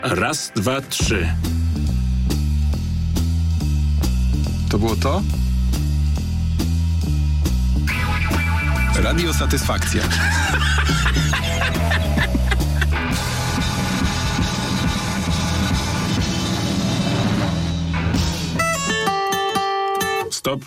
Raz, dwa, trzy. To było to? Radio Satysfakcja. Stop.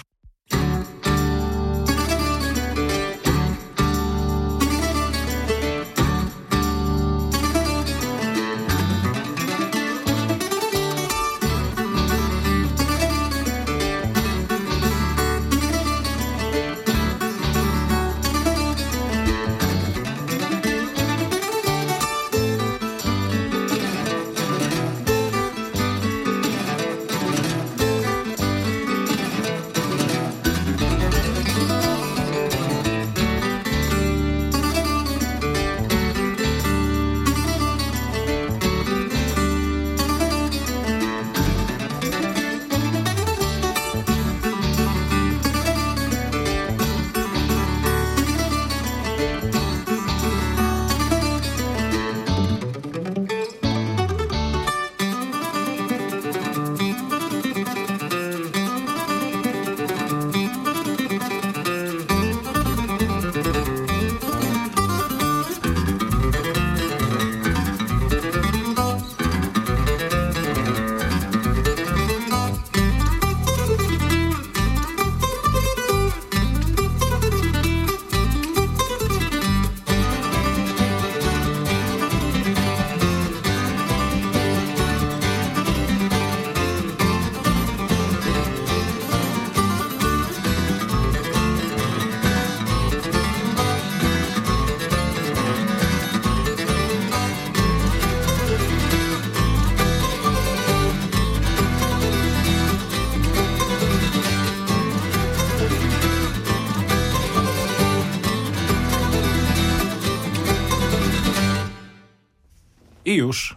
I już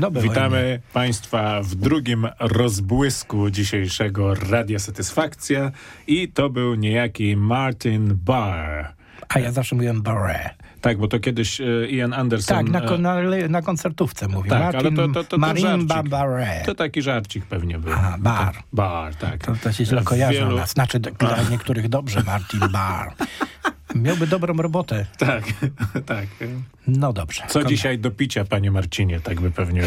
witamy Państwa w drugim rozbłysku dzisiejszego Radia Satysfakcja i to był niejaki Martin Barre. A ja zawsze mówiłem Barre. Tak, bo to kiedyś Ian Anderson... Tak, na koncertówce mówił. Tak, Martin, ale to Marimba Barre. To taki żarcik pewnie był. Aha, Bar. Bar, tak. To się źle kojarzy u nas. Znaczy dla niektórych dobrze Martin Barre. Miałby dobrą robotę. Tak, tak. No dobrze. Co dzisiaj do picia, panie Marcinie? Tak by pewnie...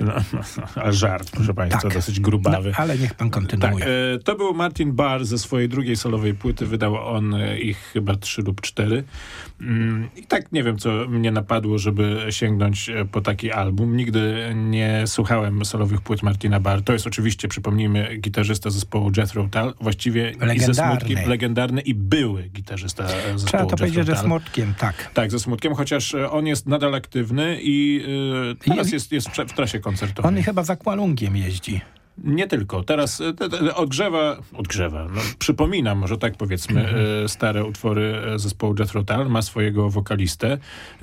A żart, proszę państwa, tak. Dosyć grubawy. No, ale niech pan kontynuuje. Tak, to był Martin Barre ze swojej drugiej solowej płyty. Wydał on ich chyba 3 lub 4. I tak nie wiem, co mnie napadło, żeby sięgnąć po taki album. Nigdy nie słuchałem solowych płyt Martina Barre. To jest oczywiście, przypomnijmy, gitarzysta zespołu Jethro Tull. Właściwie i ze smutkiem, legendarny i były gitarzysta zespołu Trzeba to powiedzieć, że smutkiem, tak. Tak, ze smutkiem, chociaż on jest nadal aktywny i teraz jest w trasie koncertowej. On chyba za Kwalungiem jeździ. Nie tylko. Teraz odgrzewa, no, przypomina, może tak powiedzmy, stare utwory zespołu Jethro Tull, ma swojego wokalistę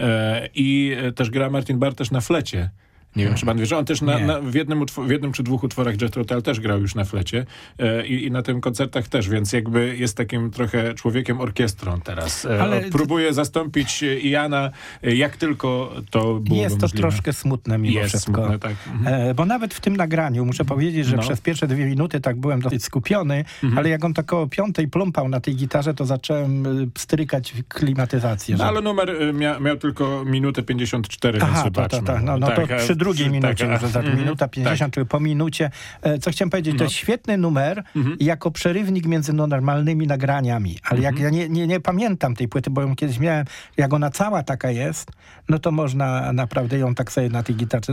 i też gra Martin Barre też na flecie. Nie wiem, czy pan wie, że on też w jednym czy dwóch utworach Jethro Tull też grał już na flecie i na tym koncertach też, więc jakby jest takim trochę człowiekiem orkiestrą teraz. Ale próbuje zastąpić Iana, jak tylko to było jest możliwe. To troszkę smutne mimo wszystko. Smutne, tak. Bo nawet w tym nagraniu muszę powiedzieć, że przez pierwsze 2 minuty tak byłem dosyć skupiony, ale jak on tak około 5 plumpał na tej gitarze, to zacząłem strykać klimatyzację. No, ale numer miał tylko minutę 54, więc zobaczmy. To przy drugiej minucie, już za minuta 50, czyli po minucie. Co chciałem powiedzieć, to jest świetny numer jako przerywnik między normalnymi nagraniami. Ale jak ja nie pamiętam tej płyty, bo ją kiedyś miałem, jak ona cała taka jest, no to można naprawdę ją tak sobie na tej gitarze...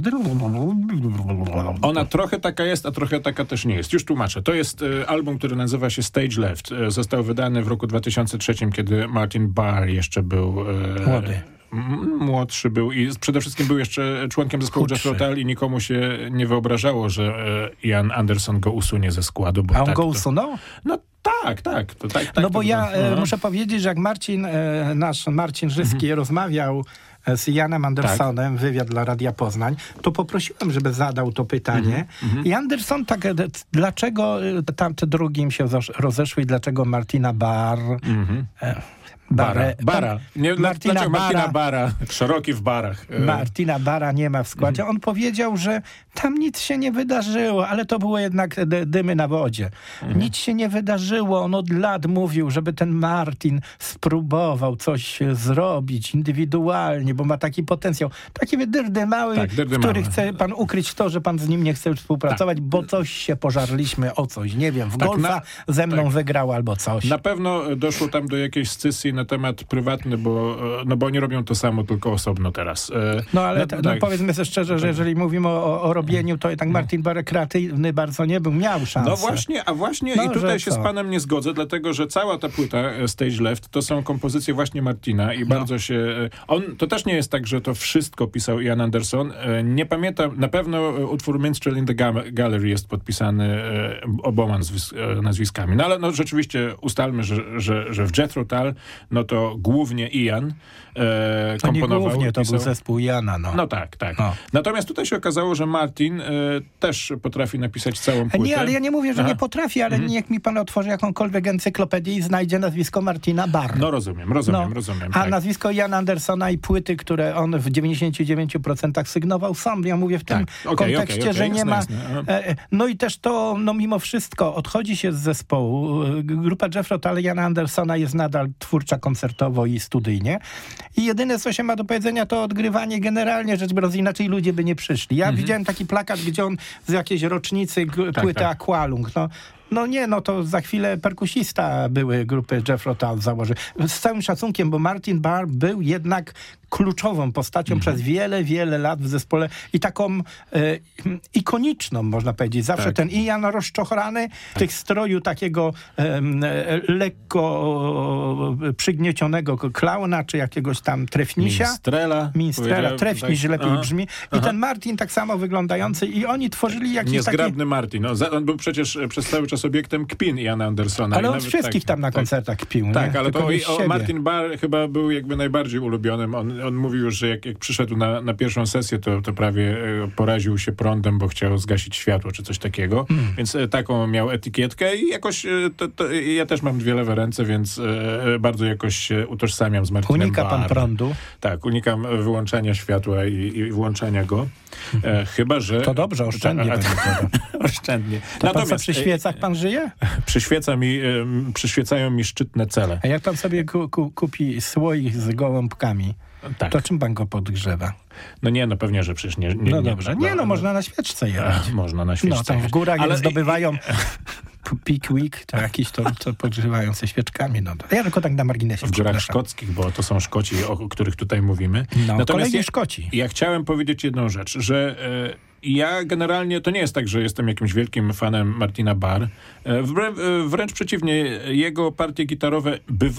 Ona trochę taka jest, a trochę taka też nie jest. Już tłumaczę. To jest album, który nazywa się Stage Left. Został wydany w roku 2003, kiedy Martin Barre jeszcze był... Młodszy był i przede wszystkim był jeszcze członkiem zespołu Jethro Tull i nikomu się nie wyobrażało, że Ian Anderson go usunie ze składu. Bo a on go usunął? No tak. No bo ja muszę powiedzieć, że jak nasz Marcin Żyski rozmawiał z Ianem Andersonem, wywiad dla Radia Poznań, to poprosiłem, żeby zadał to pytanie. I Anderson dlaczego tamte drugim się rozeszły i dlaczego Martina Barre Bara. Nie, Martina Bara. Szeroki w barach. Martina Bara nie ma w składzie. On powiedział, że tam nic się nie wydarzyło, ale to było jednak dymy na wodzie. Nic się nie wydarzyło. On od lat mówił, żeby ten Martin spróbował coś zrobić indywidualnie, bo ma taki potencjał. Taki dyrdy mały, który chce pan ukryć to, że pan z nim nie chce współpracować, bo coś się pożarliśmy o coś. Nie wiem, w golfa ze mną wygrał albo coś. Na pewno doszło tam do jakiejś scysji na temat prywatny, bo oni robią to samo, tylko osobno teraz. No ale powiedzmy sobie szczerze, że jeżeli mówimy o robieniu, to jednak Martin Barre kreatywny bardzo nie był, miał szansę. No właśnie i tutaj się z panem nie zgodzę, dlatego, że cała ta płyta Stage Left to są kompozycje właśnie Martina i bardzo się... To też nie jest tak, że to wszystko pisał Ian Anderson. Nie pamiętam, na pewno utwór Minstrel in the Gallery jest podpisany oboma nazwiskami. No ale rzeczywiście ustalmy, że w Jethro Tull no to głównie Ian komponował. Głównie to był zespół Iana. No tak. No. Natomiast tutaj się okazało, że Martin też potrafi napisać całą płytę. Nie, ale ja nie mówię, że nie potrafi, ale niech mi pan otworzy jakąkolwiek encyklopedię i znajdzie nazwisko Martina Barre. No rozumiem. A nazwisko Iana Andersona i płyty, które on w 99% sygnował sam. Ja mówię w tym kontekście, że nie ma... No i też to, mimo wszystko, odchodzi się z zespołu. Grupa Jethro Tull Iana Andersona jest nadal twórcza koncertowo i studyjnie. I jedyne, co się ma do powiedzenia, to odgrywanie generalnie rzecz biorąc, inaczej ludzie by nie przyszli. Ja widziałem taki plakat, gdzie on z jakiejś rocznicy płyty Aqualung. To za chwilę perkusista były grupy Jethro Tull założy. Z całym szacunkiem, bo Martin Barre był jednak kluczową postacią przez wiele, wiele lat w zespole i taką ikoniczną, można powiedzieć. Zawsze ten Ian rozczochrany, tych stroju takiego lekko przygniecionego klauna, czy jakiegoś tam trefnisia. Minstrela, trefniś lepiej brzmi. I ten Martin tak samo wyglądający i oni tworzyli jakiś niezgrabny Martin. On był przecież przez cały czas obiektem kpin Iana Andersona. Ale on wszystkich tam na koncertach kpił. Tak, ale to Martin Barre chyba był jakby najbardziej ulubionym. On mówił już, że jak przyszedł na pierwszą sesję, to prawie poraził się prądem, bo chciał zgasić światło, czy coś takiego. Więc taką miał etykietkę i jakoś ja też mam dwie lewe ręce, więc bardzo jakoś się utożsamiam z Martinem Unika Barre. pan prądu? Tak, unikam wyłączania światła i włączania go. Chyba, że... To dobrze, oszczędnie. Oszczędnie. Natomiast przy świecach pan żyje? Przyświecają mi szczytne cele. A jak pan sobie kupi słoik z gołąbkami, to czym pan go podgrzewa? Pewnie, że przecież nie. Dobrze. Można na świeczce jechać. Można na świeczce. Tam w górach jak zdobywają Pickwick, to jakiś to podgrzewają ze świeczkami. Ja tylko tak na marginesie. W górach szkockich, bo to są Szkoci, o których tutaj mówimy. Natomiast Szkoci. Ja chciałem powiedzieć jedną rzecz, że ja generalnie, to nie jest tak, że jestem jakimś wielkim fanem Martina Barre. Wręcz przeciwnie, jego partie gitarowe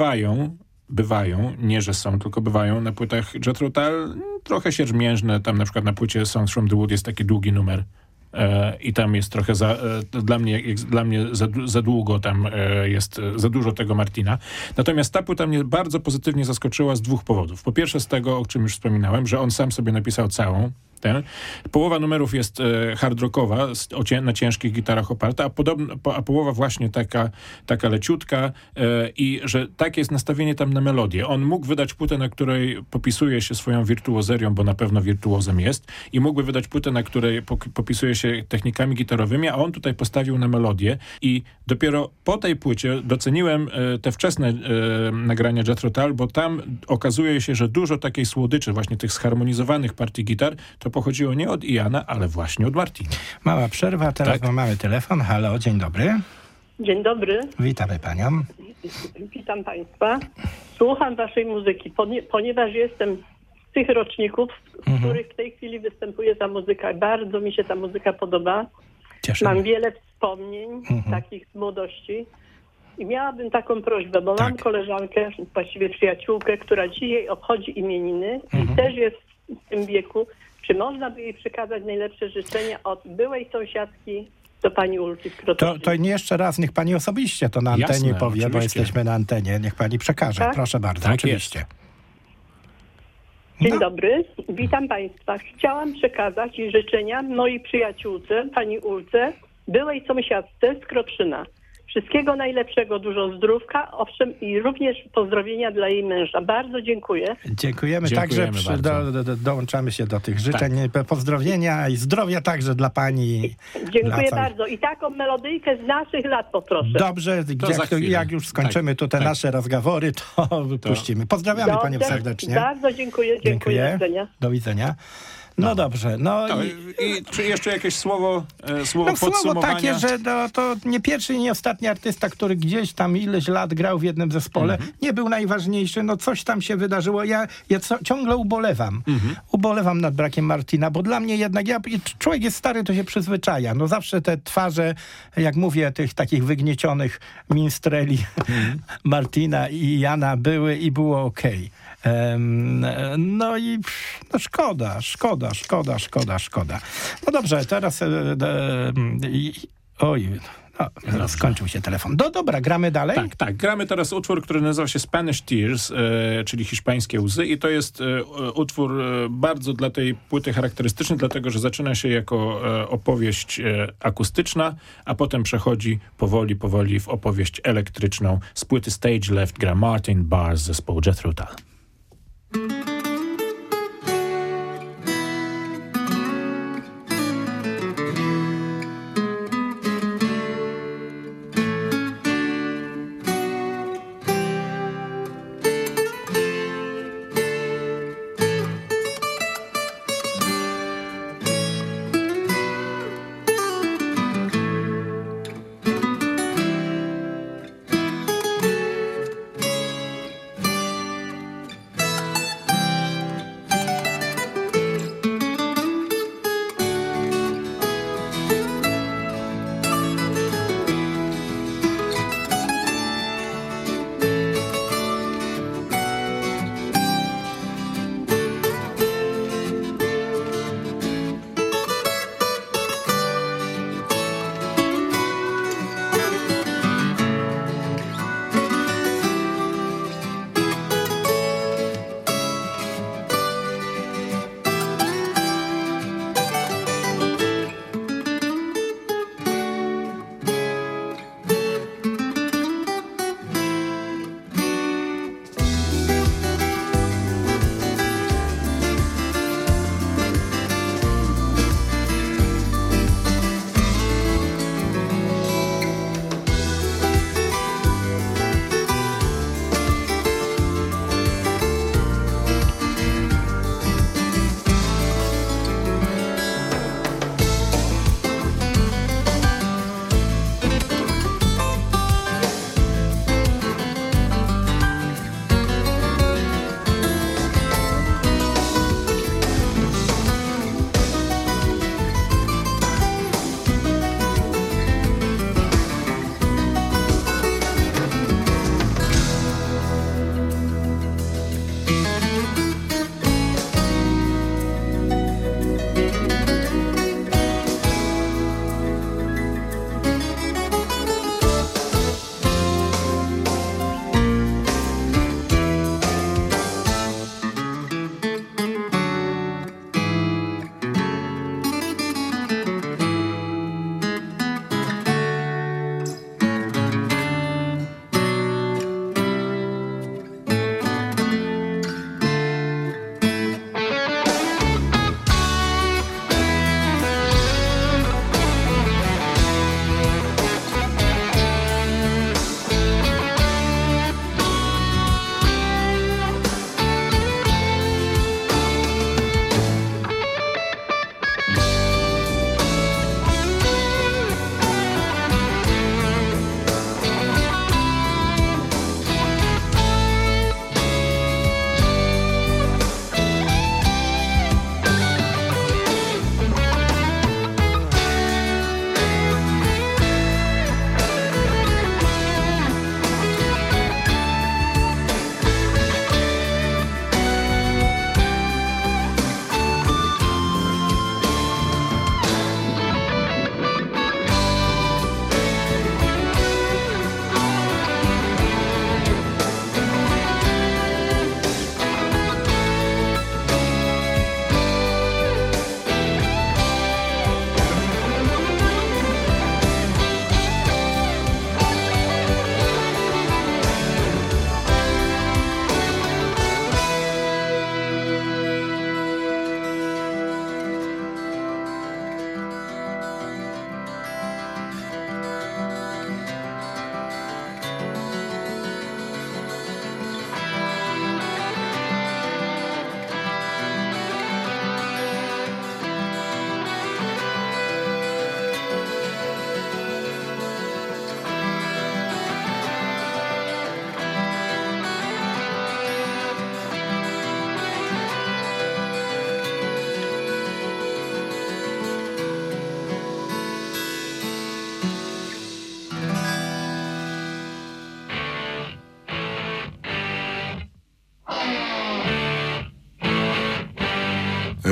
bywają, nie że są, tylko bywają na płytach Jethro Tull trochę siermiężne. Tam na przykład na płycie Songs from the Wood jest taki długi numer i tam jest trochę dla mnie za długo, tam jest za dużo tego Martina. Natomiast ta płyta mnie bardzo pozytywnie zaskoczyła z dwóch powodów. Po pierwsze z tego, o czym już wspominałem, że on sam sobie napisał całą. Połowa numerów jest hard rockowa, na ciężkich gitarach oparta, a połowa właśnie taka leciutka i że takie jest nastawienie tam na melodię. On mógł wydać płytę, na której popisuje się swoją wirtuozerią, bo na pewno wirtuozem jest, i mógłby wydać płytę, na której popisuje się technikami gitarowymi, a on tutaj postawił na melodię i dopiero po tej płycie doceniłem te wczesne nagrania Jethro Tull, bo tam okazuje się, że dużo takiej słodyczy, właśnie tych zharmonizowanych partii gitar, to pochodziło nie od Iana, ale właśnie od Martina. Mała przerwa, teraz mamy telefon. Halo, dzień dobry. Dzień dobry. Witamy panią. Witam państwa. Słucham waszej muzyki, ponieważ jestem z tych roczników, w których w tej chwili występuje ta muzyka. Bardzo mi się ta muzyka podoba. Mam wiele wspomnień takich z młodości. I miałabym taką prośbę, bo mam koleżankę, właściwie przyjaciółkę, która dzisiaj obchodzi imieniny i też jest w tym wieku. Czy można by jej przekazać najlepsze życzenia od byłej sąsiadki do pani Ulki w Krotoszynie? To nie jeszcze raz, niech pani osobiście to na antenie powie, oczywiście. Bo jesteśmy na antenie. Niech pani przekaże. Tak? Proszę bardzo, oczywiście. Dzień dobry, witam państwa. Chciałam przekazać życzenia mojej przyjaciółce, pani Ulce, byłej sąsiadce z Krotszyna. Wszystkiego najlepszego, dużo zdrówka, owszem, i również pozdrowienia dla jej męża. Bardzo dziękuję. Dziękujemy także. Dołączamy się do tych życzeń. Tak. Pozdrowienia i zdrowia także dla pani. Dziękuję bardzo. I taką melodyjkę z naszych lat poproszę. Dobrze, jak już skończymy tu te nasze rozgawory, to puścimy. Pozdrawiamy panią serdecznie. Bardzo dziękuję. Dziękuję. Do widzenia. No dobrze. I czy jeszcze jakieś słowo podsumowania? Słowo takie, że to nie pierwszy i nie ostatni artysta, który gdzieś tam ileś lat grał w jednym zespole, nie był najważniejszy, coś tam się wydarzyło. Ja ciągle ubolewam. Ubolewam nad brakiem Martina, bo dla mnie jednak, człowiek jest stary, to się przyzwyczaja. Zawsze te twarze, jak mówię, tych takich wygniecionych minstreli Martina i Jana były i było okej. Szkoda. No dobrze, teraz skończył się telefon. Dobra, gramy dalej? Tak. Gramy teraz utwór, który nazywa się Spanish Tears, czyli hiszpańskie łzy, i to jest utwór bardzo dla tej płyty charakterystyczny, dlatego, że zaczyna się jako opowieść akustyczna, a potem przechodzi powoli w opowieść elektryczną. Z płyty Stage Left gra Martin Barre z zespołu Jethro Tull.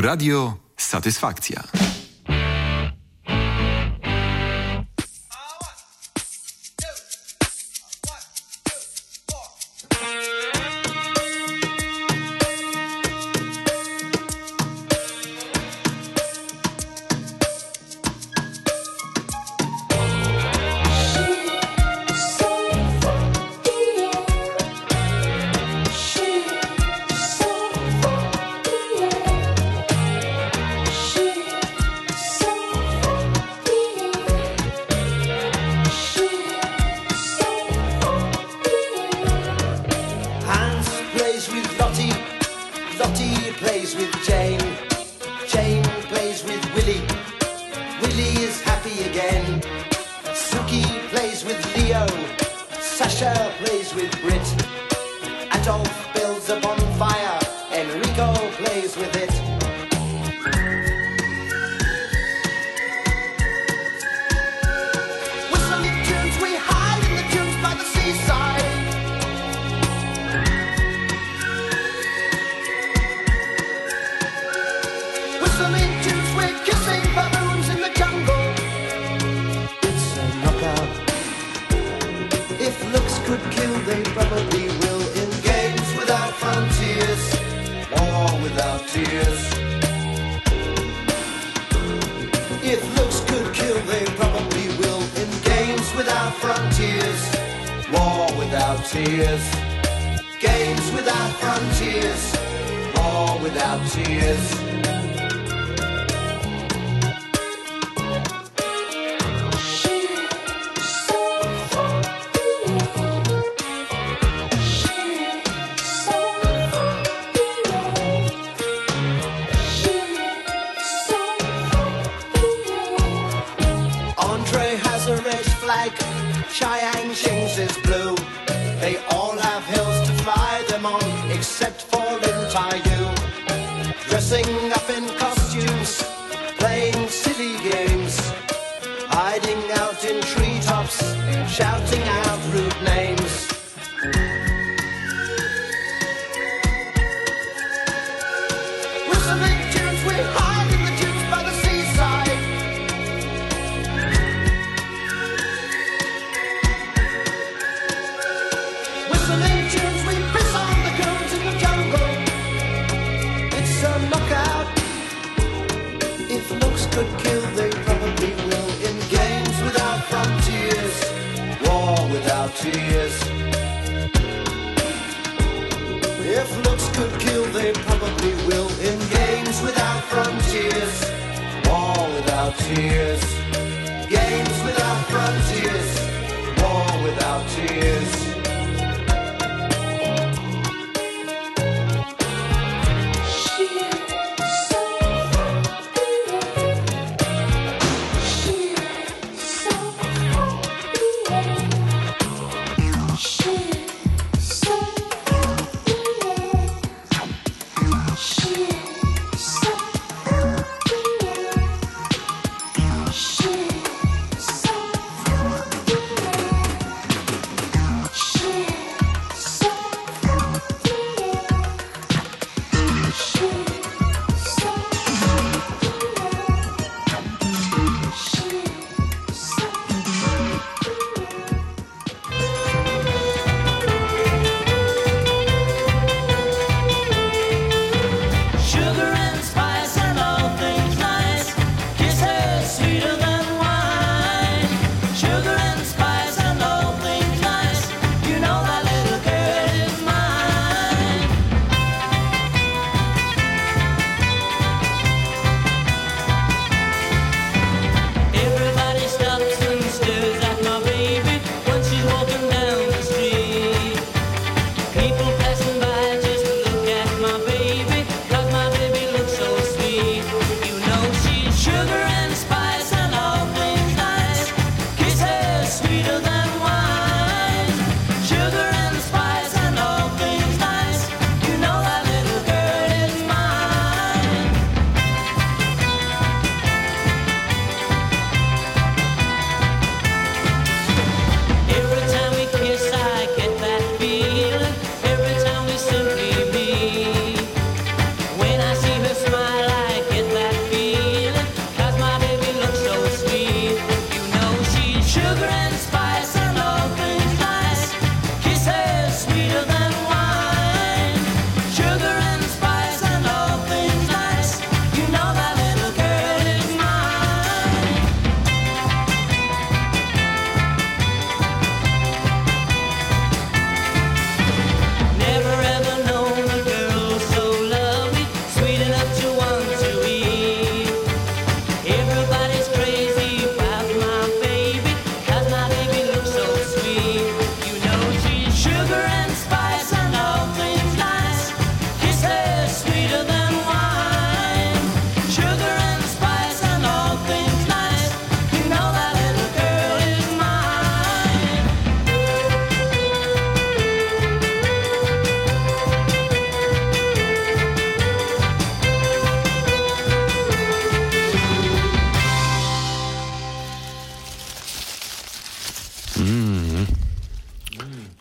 Radio Satysfakcja.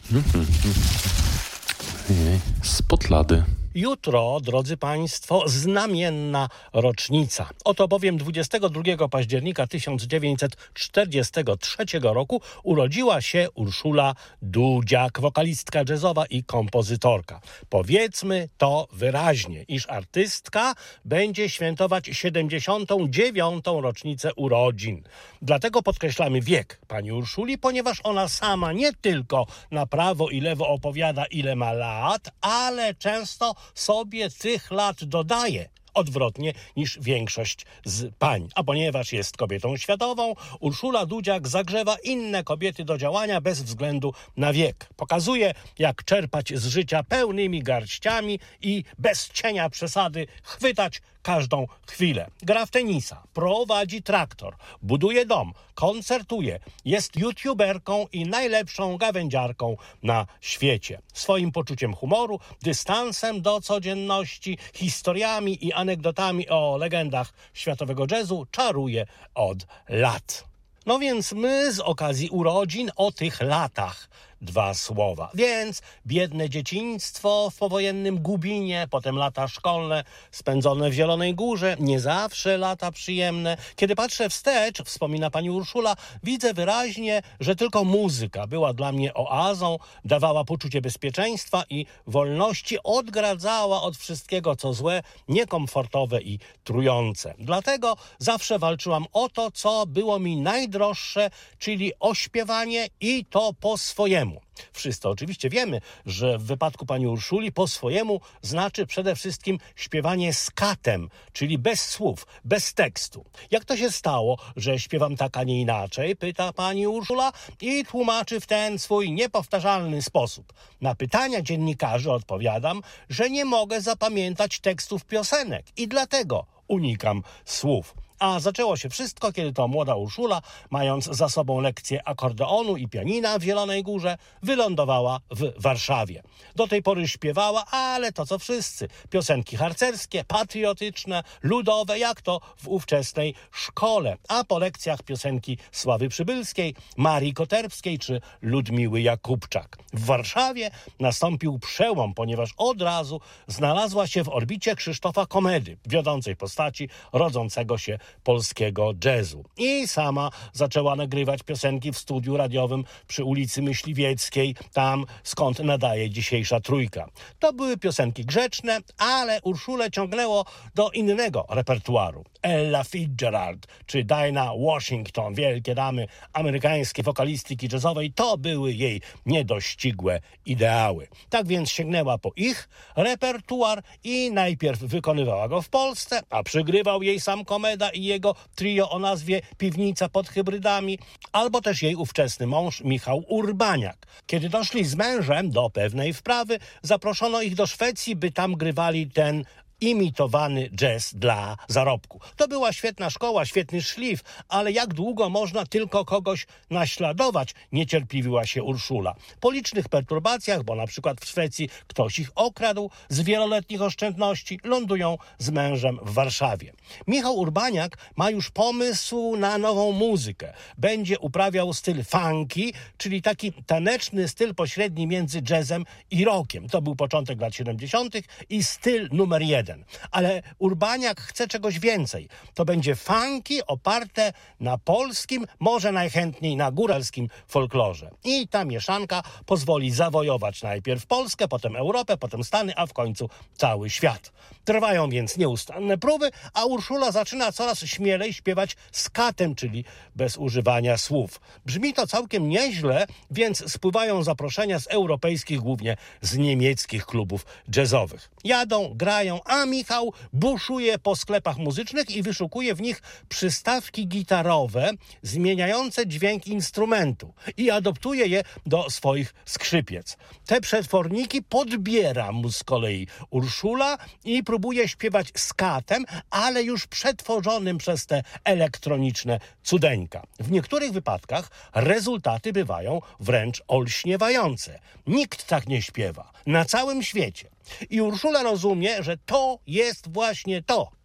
Spod lady. Jutro, drodzy Państwo, znamienna rocznica. Oto bowiem 22 października 1943 roku urodziła się Urszula Dudziak, wokalistka jazzowa i kompozytorka. Powiedzmy to wyraźnie, iż artystka będzie świętować 79. rocznicę urodzin. Dlatego podkreślamy wiek pani Urszuli, ponieważ ona sama nie tylko na prawo i lewo opowiada, ile ma lat, ale często sobie tych lat dodaje. Odwrotnie niż większość z pań. A ponieważ jest kobietą światową, Urszula Dudziak zagrzewa inne kobiety do działania bez względu na wiek. Pokazuje, jak czerpać z życia pełnymi garściami i bez cienia przesady chwytać każdą chwilę. Gra w tenisa, prowadzi traktor, buduje dom, koncertuje, jest youtuberką i najlepszą gawędziarką na świecie. Swoim poczuciem humoru, dystansem do codzienności, historiami i anegdotami o legendach światowego jazzu czaruje od lat. No więc my z okazji urodzin o tych latach 2 słowa. Więc biedne dzieciństwo w powojennym Gubinie, potem lata szkolne spędzone w Zielonej Górze, nie zawsze lata przyjemne. Kiedy patrzę wstecz, wspomina pani Urszula, widzę wyraźnie, że tylko muzyka była dla mnie oazą, dawała poczucie bezpieczeństwa i wolności, odgradzała od wszystkiego, co złe, niekomfortowe i trujące. Dlatego zawsze walczyłam o to, co było mi najdroższe, czyli o śpiewanie i to po swojemu. Wszyscy oczywiście wiemy, że w wypadku pani Urszuli po swojemu znaczy przede wszystkim śpiewanie skatem, czyli bez słów, bez tekstu. Jak to się stało, że śpiewam tak, a nie inaczej? Pyta pani Urszula i tłumaczy w ten swój niepowtarzalny sposób. Na pytania dziennikarzy odpowiadam, że nie mogę zapamiętać tekstów piosenek i dlatego unikam słów. A zaczęło się wszystko, kiedy to młoda Urszula, mając za sobą lekcje akordeonu i pianina w Zielonej Górze, wylądowała w Warszawie. Do tej pory śpiewała, ale to co wszyscy. Piosenki harcerskie, patriotyczne, ludowe, jak to w ówczesnej szkole. A po lekcjach piosenki Sławy Przybylskiej, Marii Koterbskiej czy Ludmiły Jakubczak. W Warszawie nastąpił przełom, ponieważ od razu znalazła się w orbicie Krzysztofa Komedy, wiodącej postaci rodzącego się polskiego jazzu. I sama zaczęła nagrywać piosenki w studiu radiowym przy ulicy Myśliwieckiej, tam skąd nadaje dzisiejsza Trójka. To były piosenki grzeczne, ale Urszulę ciągnęło do innego repertuaru. Ella Fitzgerald czy Dinah Washington, wielkie damy amerykańskiej wokalistyki jazzowej, to były jej niedościgłe ideały. Tak więc sięgnęła po ich repertuar i najpierw wykonywała go w Polsce, a przygrywał jej sam Komeda i jego trio o nazwie Piwnica pod hybrydami, albo też jej ówczesny mąż Michał Urbaniak. Kiedy doszli z mężem do pewnej wprawy, zaproszono ich do Szwecji, by tam grywali ten imitowany jazz dla zarobku. To była świetna szkoła, świetny szlif, ale jak długo można tylko kogoś naśladować, niecierpliwiła się Urszula. Po licznych perturbacjach, bo na przykład w Szwecji ktoś ich okradł z wieloletnich oszczędności, lądują z mężem w Warszawie. Michał Urbaniak ma już pomysł na nową muzykę. Będzie uprawiał styl funky, czyli taki taneczny styl pośredni między jazzem i rockiem. To był początek lat 70. i styl numer 1. Ale Urbaniak chce czegoś więcej. To będzie funky oparte na polskim, może najchętniej na góralskim folklorze. I ta mieszanka pozwoli zawojować najpierw Polskę, potem Europę, potem Stany, a w końcu cały świat. Trwają więc nieustanne próby, a Urszula zaczyna coraz śmielej śpiewać skatem, czyli bez używania słów. Brzmi to całkiem nieźle, więc spływają zaproszenia z europejskich, głównie z niemieckich klubów jazzowych. Jadą, grają, a Michał buszuje po sklepach muzycznych i wyszukuje w nich przystawki gitarowe zmieniające dźwięk instrumentu i adoptuje je do swoich skrzypiec. Te przetworniki podbiera mu z kolei Urszula i próbuje śpiewać skatem, ale już przetworzonym przez te elektroniczne cudeńka. W niektórych wypadkach rezultaty bywają wręcz olśniewające. Nikt tak nie śpiewa na całym świecie. I Urszula rozumie, że to jest właśnie to.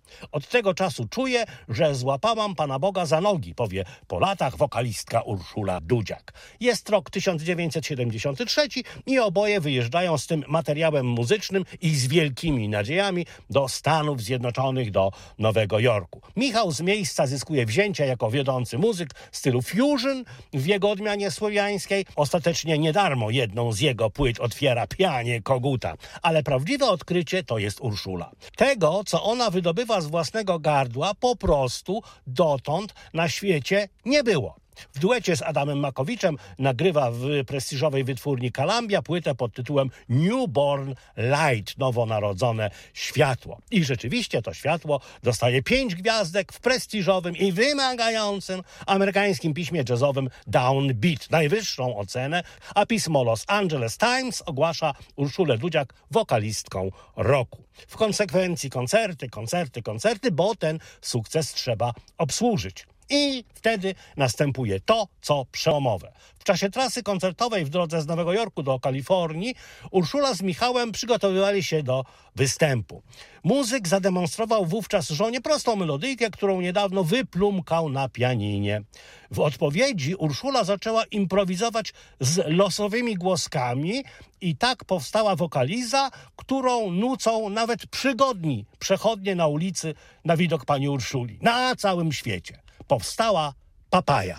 Od tego czasu czuję, że złapałam Pana Boga za nogi, powie po latach wokalistka Urszula Dudziak. Jest rok 1973 i oboje wyjeżdżają z tym materiałem muzycznym i z wielkimi nadziejami do Stanów Zjednoczonych, do Nowego Jorku. Michał z miejsca zyskuje wzięcia jako wiodący muzyk stylu fusion w jego odmianie słowiańskiej. Ostatecznie nie darmo jedną z jego płyt otwiera Pianie Koguta. Ale prawdziwe odkrycie to jest Urszula. Tego, co ona wydobywa z własnego gardła, po prostu dotąd na świecie nie było. W duecie z Adamem Makowiczem nagrywa w prestiżowej wytwórni Columbia płytę pod tytułem Newborn Light, nowonarodzone światło. I rzeczywiście to światło dostaje 5 gwiazdek w prestiżowym i wymagającym amerykańskim piśmie jazzowym Downbeat, najwyższą ocenę, a pismo Los Angeles Times ogłasza Urszulę Dudziak wokalistką roku. W konsekwencji koncerty, bo ten sukces trzeba obsłużyć. I wtedy następuje to, co przełomowe. W czasie trasy koncertowej w drodze z Nowego Jorku do Kalifornii Urszula z Michałem przygotowywali się do występu. Muzyk zademonstrował wówczas żonie prostą melodyjkę, którą niedawno wyplumkał na pianinie. W odpowiedzi Urszula zaczęła improwizować z losowymi głoskami i tak powstała wokaliza, którą nucą nawet przygodni przechodnie na ulicy na widok pani Urszuli. Na całym świecie powstała Papaja.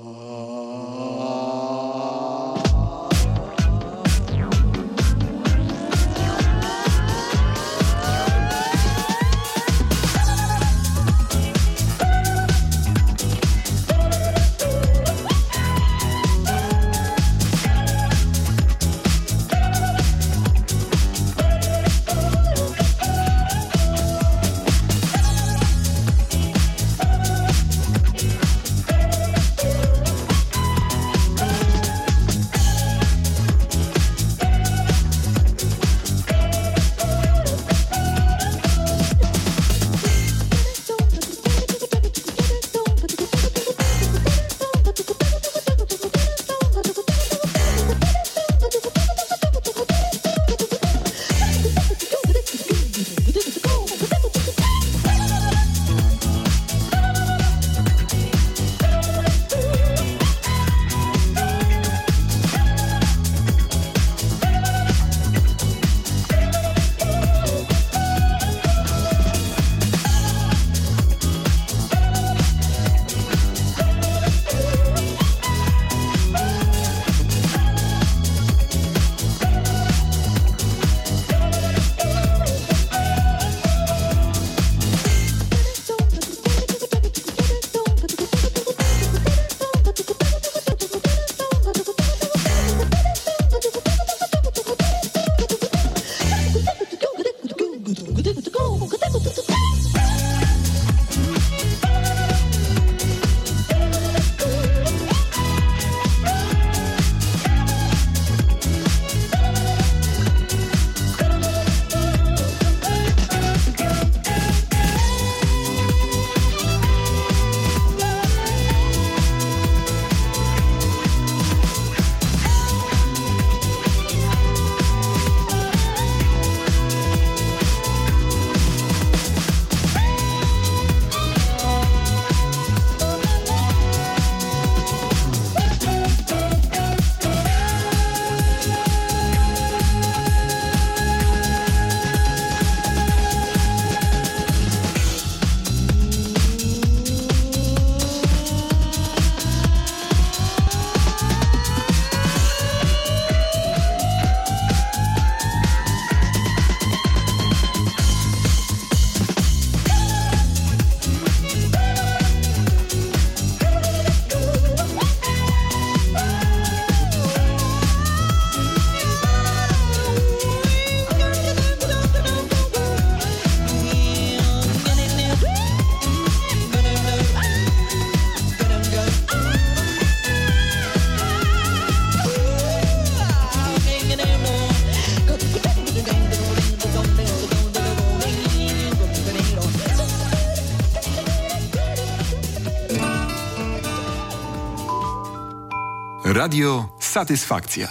Radio Satysfakcja.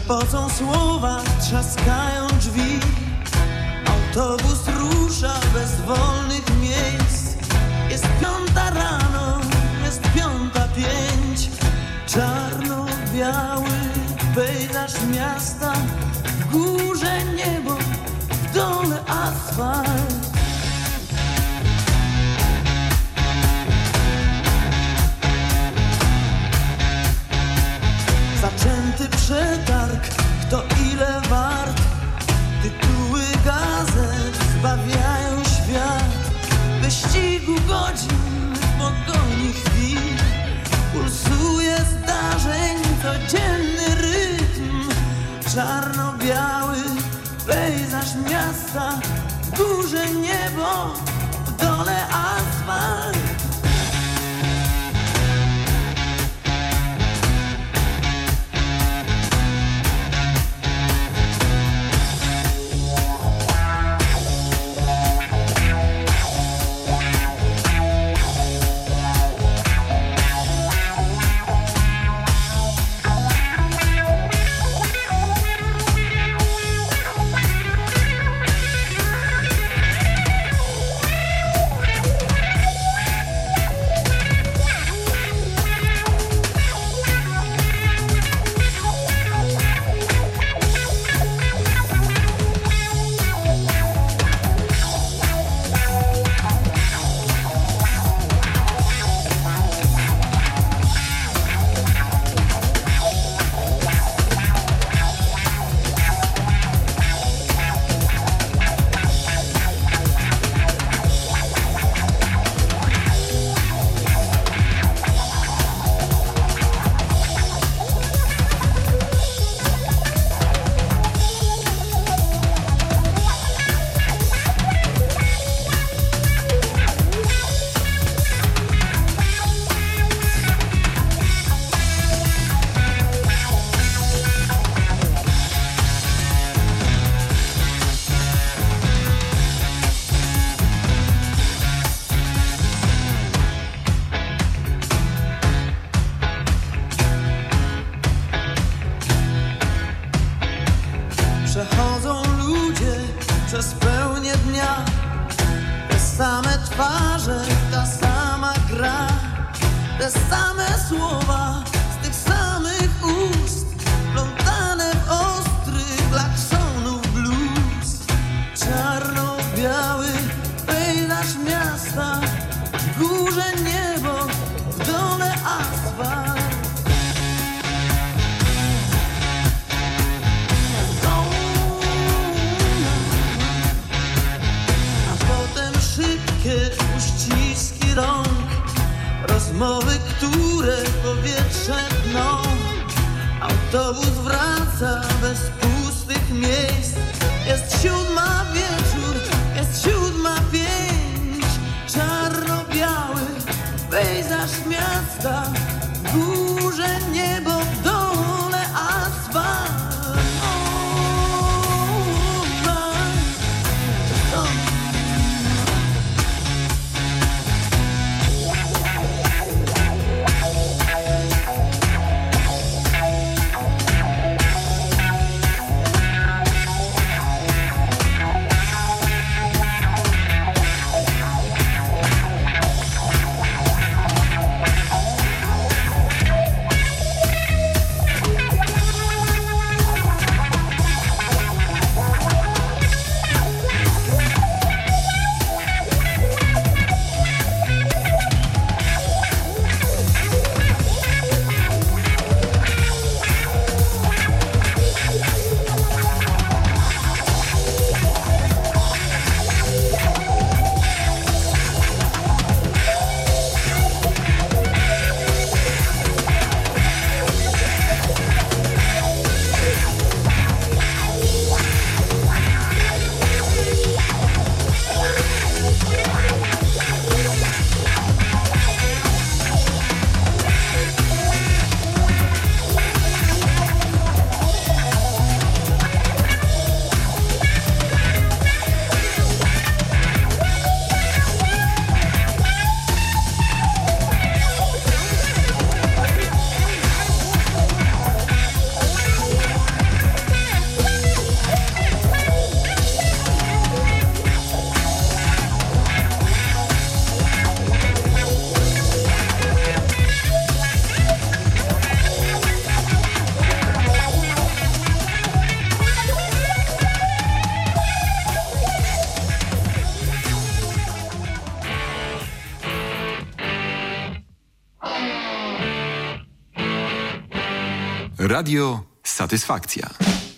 Szepocą słowa, trzaskają drzwi. Autobus rusza bez wolnych miejsc. Jest 5 rano, jest 5:05. Czarno-biały pejzaż miasta. W górze niebo, w dole asfalt. Zaczęty przetarg, kto ile wart. Tytuły gazet zbawiają świat. Wyścigu godzin, pogoni chwil. Pulsuje zdarzeń codzienny rytm. Czarno-biały pejzaż miasta. W górze niebo, w dole asfalt. Przechodzą ludzie przez pełnię dnia. Te same twarze, ta sama gra. Te same słowa z tych samych ust. Plątane w ostrych klaksonów blues. Czarno-biały pejzaż miasta. W górze niebo, w dole asfalt. Uściski rąk, rozmowy, które powietrze dną. Autobus wraca bez pustych miejsc. Jest 7 wieczór, jest 7:05. Czarno-biały pejzaż miasta. W górze niebo, w dole asfalt. Radio Satysfakcja.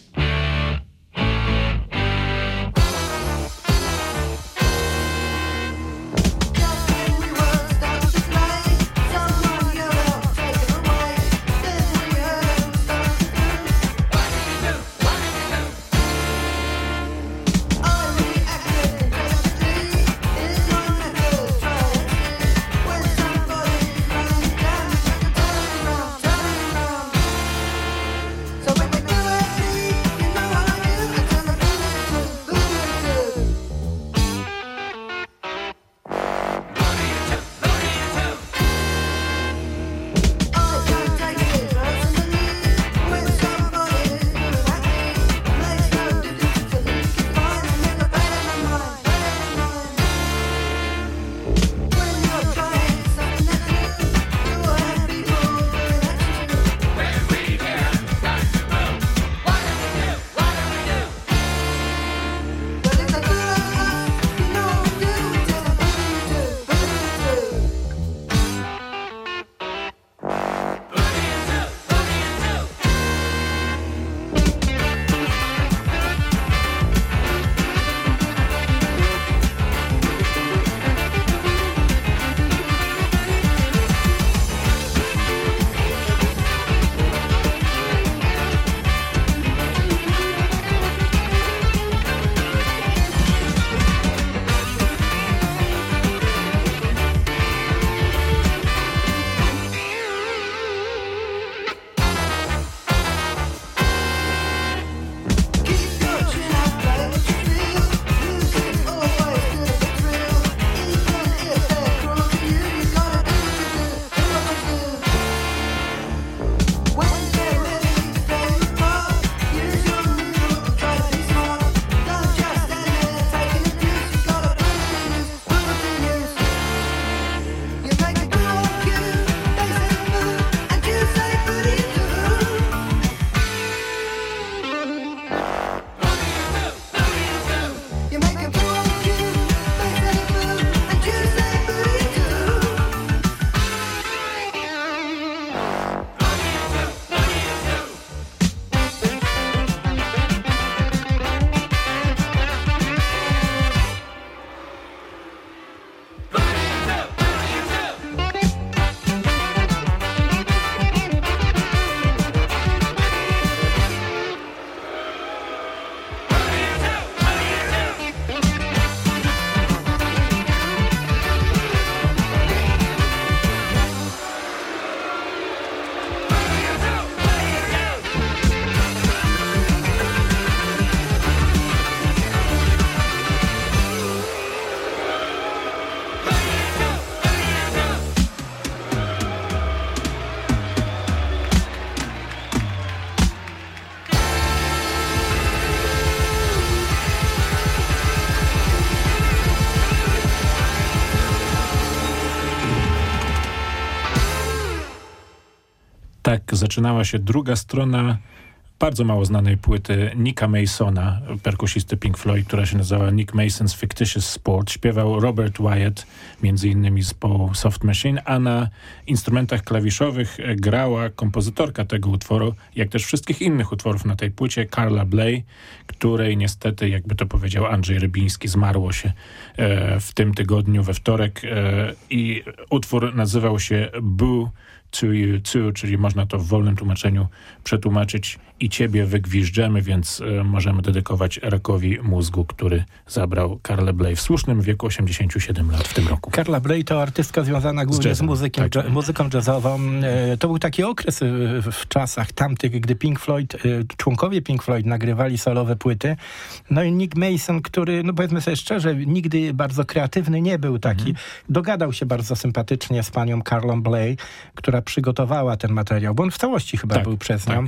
Tak zaczynała się druga strona bardzo mało znanej płyty Nicka Masona, perkusisty Pink Floyd, która się nazywała Nick Mason's Fictitious Sport. Śpiewał Robert Wyatt, między innymi zespołu Soft Machine, a na instrumentach klawiszowych grała kompozytorka tego utworu, jak też wszystkich innych utworów na tej płycie, Carla Bley, której niestety, jakby to powiedział Andrzej Rybiński, zmarło się w tym tygodniu, we wtorek, i utwór nazywał się Boo to You Too, czyli można to w wolnym tłumaczeniu przetłumaczyć i ciebie wygwiżdżemy, więc możemy dedykować rakowi mózgu, który zabrał Carla Bley w słusznym wieku 87 lat w tym roku. Carla Bley to artystka związana głównie z muzyką jazzową. To był taki okres w czasach tamtych, gdy Pink Floyd, członkowie Pink Floyd nagrywali solowe płyty. No i Nick Mason, który, no powiedzmy sobie szczerze, nigdy bardzo kreatywny nie był taki. Dogadał się bardzo sympatycznie z panią Carlą Bley, która przygotowała ten materiał, bo on w całości chyba był przez nią.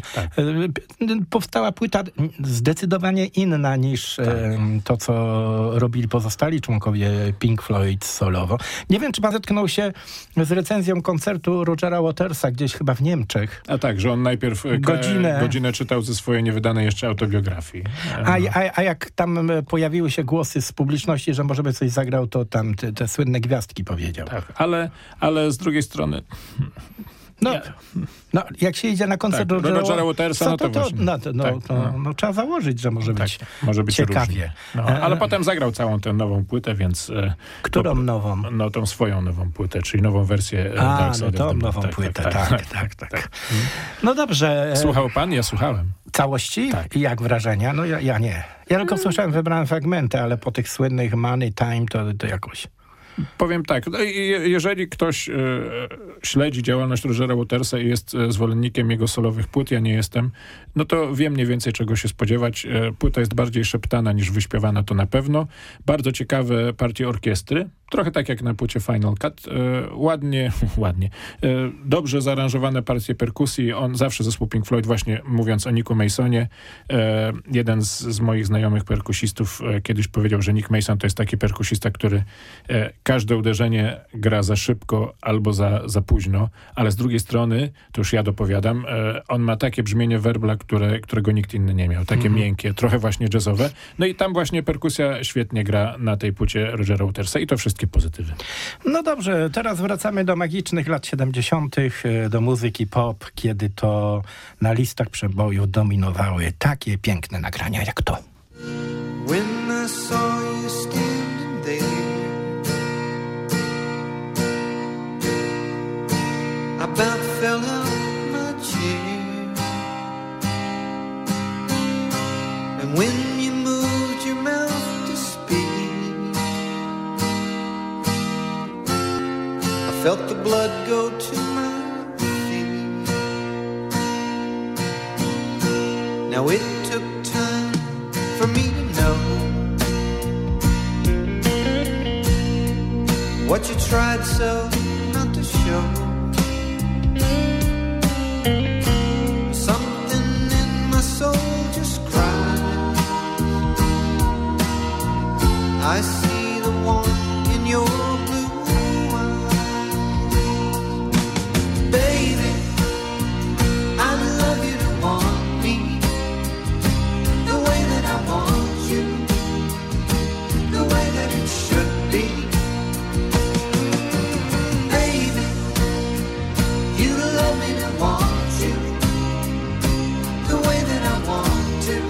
Powstała płyta zdecydowanie inna niż to, co robili pozostali członkowie Pink Floyd solowo. Nie wiem, czy pan zetknął się z recenzją koncertu Rogera Watersa gdzieś chyba w Niemczech. A tak, że on najpierw godzinę czytał ze swojej niewydanej jeszcze autobiografii. A jak tam pojawiły się głosy z publiczności, że może by coś zagrał, to tam te słynne gwiazdki powiedział. Tak, ale z drugiej strony... No, jak się idzie na koncert Rogera Watersa, no trzeba założyć, że może być ciekawie. Ale potem zagrał całą tę nową płytę, więc... Którą nową? No, tą swoją nową płytę, czyli nową wersję Dark Side of the Moon. Nową płytę, tak. No dobrze. Słuchał pan? Ja słuchałem. Całości? Tak. I jak wrażenia? No ja nie. Ja tylko słyszałem, wybrałem fragmenty, ale po tych słynnych Money Time to jakoś... Powiem tak, jeżeli ktoś śledzi działalność Rogera Watersa i jest zwolennikiem jego solowych płyt, ja nie jestem, no to wiem mniej więcej czego się spodziewać. Płyta jest bardziej szeptana niż wyśpiewana, to na pewno. Bardzo ciekawe partie orkiestry, trochę tak jak na płycie Final Cut. Ładnie, dobrze zaaranżowane partie perkusji. On zawsze zespół Pink Floyd, właśnie mówiąc o Nicku Masonie, jeden z moich znajomych perkusistów kiedyś powiedział, że Nick Mason to jest taki perkusista, który każde uderzenie gra za szybko albo za późno, ale z drugiej strony, to już ja dopowiadam, on ma takie brzmienie werbla, którego nikt inny nie miał. Takie miękkie, trochę właśnie jazzowe. No i tam właśnie perkusja świetnie gra na tej płycie Rogera Watersa i to wszystkie pozytywy. No dobrze, teraz wracamy do magicznych lat 70., do muzyki pop, kiedy to na listach przeboju dominowały takie piękne nagrania jak to. When I saw you standing there, I about fell out my chair. And when you moved your mouth to speak, I felt the blood go to my feet. Now it took time for me to know what you tried so not to show. Something in my soul just cried. I see the one in your blue eyes. Baby, I'd love you to want me the way that I want you, the way that it should be. Baby, you love me to want you the way that I want to.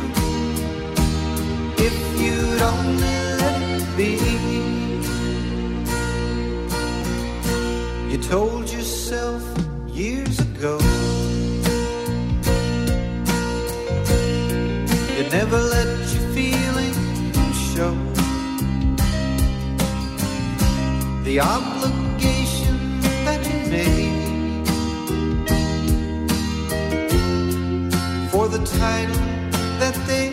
If you'd only let it be. You told yourself years ago you'd never let your feelings show. The obligation that you made for the title that they